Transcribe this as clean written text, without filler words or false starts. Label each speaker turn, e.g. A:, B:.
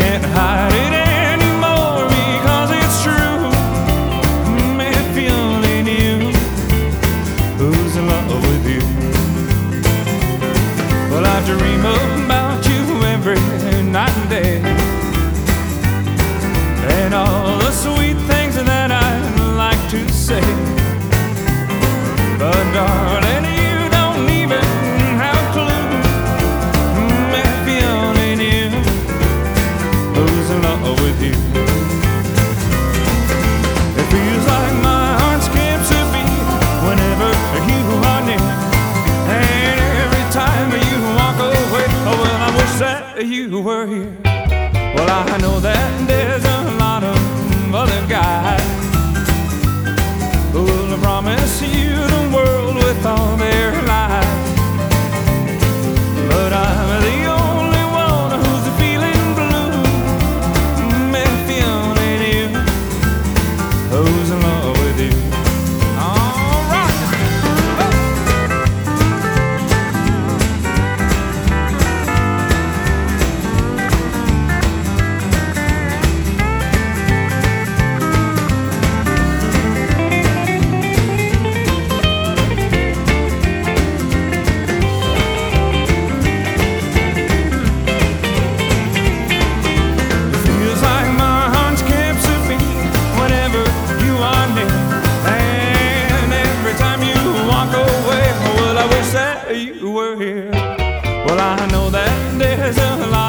A: can't hide it anymore because it's true. If you only knew who's in love with you. Well, I dream about you every night and day, and all the sweet things that I like to say. But darling, you don't even have a clue. If you only knew who's in love with you. It feels like my heart skips a beat whenever you are near, and every time you walk away, oh well, I wish that you were here. Well, I know that there's a lot of other guys who will promise you the world with all their lies, but I'm the only one who's feeling blue. If you only knew who's in love with you. All right. You were here. Well, I know that there's a lot